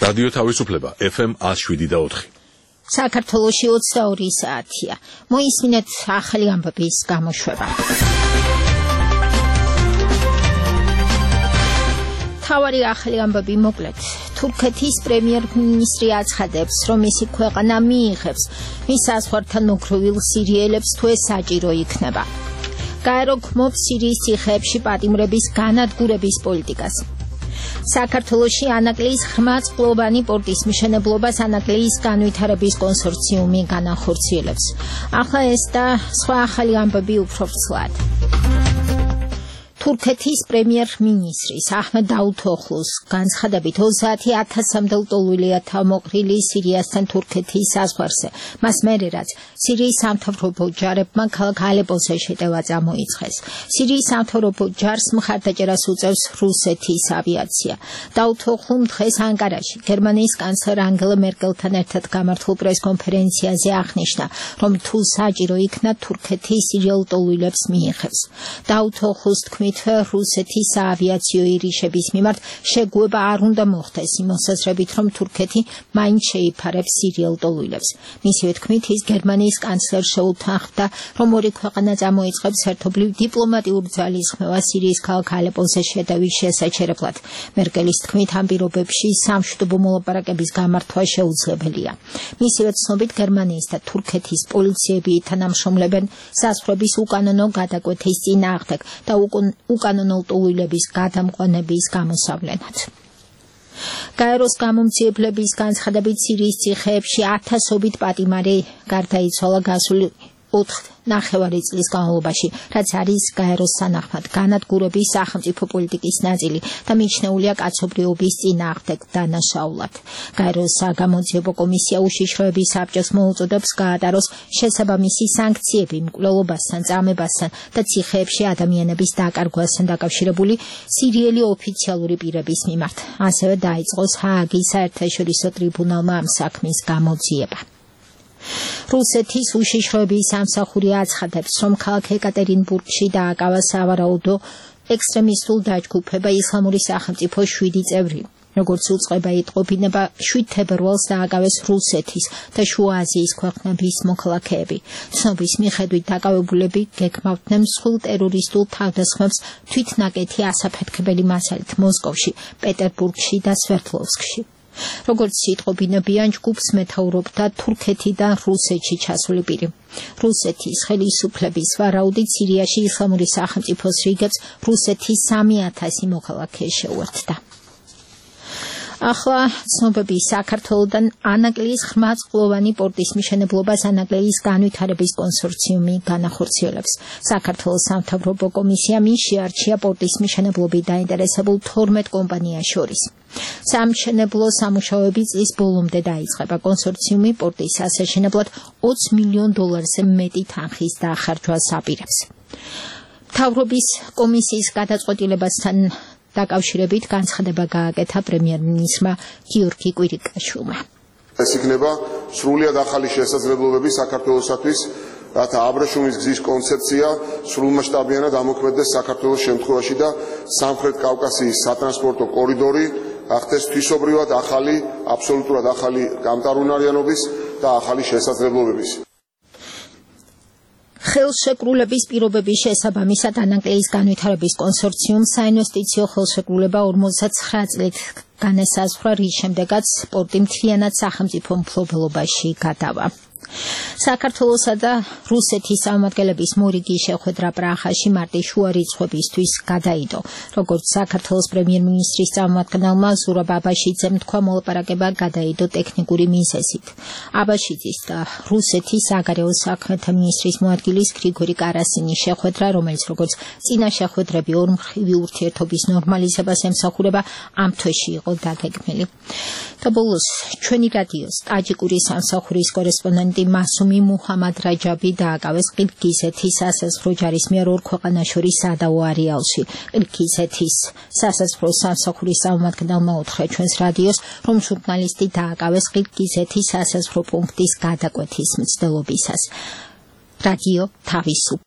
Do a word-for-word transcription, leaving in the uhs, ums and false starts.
რადიო თავისუფლება F M one oh seven და four. საქართველოში ოცდაორი საათია. მოისმინეთ ახალი ამბების გამოშვება. თავარი ახალი ამბები მოკლედ. თურქეთის პრემიერ-მინისტრი აცხადებს, რომ მისი ქვეყანა მიიღებს მის საზღვართან მოგროვილ სირიელებს, თუ ეს საჭირო იქნება. გაერო გმობს სირიის ციხეებში პატიმრების განადგურების პოლიტიკას. საქართველოში ანაკლიის ღრმა წყლოვანი პორტის მშენებლობას ანაკლიის განვითარების კონსორციუმი განახორციელებს. ახლა ეს და სხვა ახალი ამბები უფრო ვრცლად. თურქეთის პრემიერ-მინისტრის აჰმედ დაუთოღლუს განცხადებით ოცდაათი ათასამდე ლტოლვილია თავმოყრილი სირიასთან თურქეთის საზღვარზე. მას მერე რაც სირიის სამთავრობო ჯარებმა ქალაქ ალეპოზე შეტევა წამოიწყეს. სირიის სამთავრობო ჯარს მხარდაჭერას უწევს რუსეთის ავიაცია. დაუთოღლუმ დღეს ანკარაში გერმანიის კანცლერ ანგელა მერკელთან ერთად გამართულ პრესკონფერენციაზე აღნიშნა, რომ თუ საჭირო იქნა თურქეთი სირიელ ლტოლვილებს მიიღებს. დაუთოღლუს თქმით რუსეთის საავიაციო ირიშების მიმართ შეგუება არ უნდა მოხდეს იმ მოსაზრებით, რომ თურქეთი მაინც შეიფარებს სირიელ ლტოლვილებს. მისივე თქმით ის გერმანიის კანცლერს შეუთანხმდა, რომ ორი ქვეყანა წამოიწყებს ერთობლივ დიპლომატიურ ძალისხმევას სირიის ქალაქ ალეპოზე შეტევის შესაჩერებლად. მერკელის თქმით ამ პირობებში სამშვიდობო მოლაპარაკების გამართვა შეუძლებელია. მისივე ცნობით გერმანიის და თურქეთის პოლიციები თანამშრომლებენ საზღვრების უკანონო გადაკვეთის წინააღმდეგ და უკანონო ლტოლვილების გადამყვანების გამოსავლენად. გაეროს გამომცემლების განცხადებით სირიის ციხეებში ათასობით პატიმარი გარდაიცვალა გასული ოთხ ნახევარი წლის განმავლობაში, რაც არის გაეროს სანახმად განადგურების სახელმწიფო პოლიტიკის ნაწილი და მიჩნეულია კაცობრიობის წინააღმდეგ დანაშაულად. გაეროს საგამოძიებო კომისია უშიშროების საბჭოს მოუწოდებს გაატაროს შესაბამისი სანქციები მკვლელობასთან, წამებასთან და ციხეებში ადამიანების დაკარგვასთან დაკავშირებული სირიელი ოფიციალური პირების მიმართ. ასევე დაიწყოს ჰააგის საერთაშორისო ტრიბუნალმა ამ საქმის გამოძიება. რუსეთის უშიშროების სამსახური აცხადებს, რომ ქალაქ ეკატერინბურგში დააკავა სავარაუდო ექსტრემისტულ დაჯგუფება ისლამური სახელმწიფო შვიდი წევრი. როგორც უწყება იტყობინება, შვიდ თებერვალს დააკავეს რუსეთის და შუა აზიის ქვეყნების მოქალაქეები. ცნობის მიხედვით დაკავებულები გეგმავდნენ მსხვილ ტერორისტულ თავდასხმებს თვითნაკეთი ასაფეთქებელი მასალით მოსკოვში, პეტერბურგში და სვერდლოვსკში. როგორც იტყობინებიან, ჯგუფს მეთაურობდა თურქეთიდან რუსეთში ჩასული პირი. რუსეთის ხელისუფლების ვარაუდით სირიაში ისლამური სახელმწიფოს რიგებს რუსეთის სამი ათასი მოქალაქე შეუერთდა. ახლა ცნობები საქართველოდან ანაკლიის ღრმა წყლოვანი პორტის მშენებლობას ანაკლიის განვითარების კონსორციუმი განახორციელებს. საქართველოს სამთავრობო კომისიამ შეარჩია პორტის მშენებლობით დაინტერესებულ თორმეტ კომპანიას შორის. სამშენებლო სამუშაოები წლის ბოლომდე დაიწყება. კონსორციუმი პორტის ასაშენებლად ოცი მილიონ დოლარზე მეტი თანხის დახარჯვას აპირებს. მთავრობის კომისიის გადაწყვეტილებასთან დაკავშირებით განცხადება გააკეთა პრემიერ-მინისტრმა გიორგი კვირიკაშვილმა. ეს იქნება სრულიად ახალი შესაძლებლობები საქართველოსათვის, რათა აბრეშუმის გზის კონცეფცია სრულმასშტაბიანად ამოქმედდეს საქართველოს შემთხვევაში და სამხრეთ კავკასიის სატრანსპორტო კორიდორი გახდეს თვისობრივად ახალი, აბსოლუტურად ახალი გამტარუნარიანობის და ახალი შესაძლებლობების. ხელშეკრულების პირობების შესაბამისად ანაკლიის განვითარების კონსორციუმს საინვესტიციო ხელშეკრულება ორმოცდაცხრა წლით განესაზღვრა, რის შემდეგაც პორტი მთლიანად სახელმწიფო მფლობელობაში გადავა. საქართველოსა და რუსეთის წარმომადგენლების მორიგი შეხვედრა პრაღაში მარტის შუა რიცხვებისთვის გადაიდო. როგორც საქართველოს პრემიერ-მინისტრის წარმომადგენელმა ზურაბ აბაშიძემ თქვა, მოლაპარაკება გადაიდო ტექნიკური მიზეზით. აბაშიძის და რუსეთის საგარეო საქმეთა მინისტრის მოადგილის გრიგორი კარასინის შეხვედრა, რომელიც როგორც წინა შეხვედრები ორმხრივი ურთიერთობის ნორმალიზებას ემსახურება, ამ თვეში იყო დაგეგმილი. და ბოლოს ჩვენი რადიოს ტაჯიკური სამსახურის კორესპონდენტი მასუმი მუჰამად რაჯაბი დააკავეს ყირგიზეთის სასაზღვრო ჯარის მიერ ორ ქვეყანას შორის სადავო არეალში. ყირგიზეთის სასაზღვრო სამსახურის წარმომადგენელმა უთხრა ჩვენს რადიოს, რომ ჟურნალისტი დააკავეს ყირგიზეთის სასაზღვრო პუნქტის გადაკვეთის მცდელობისას. რადიო თავისუფლება.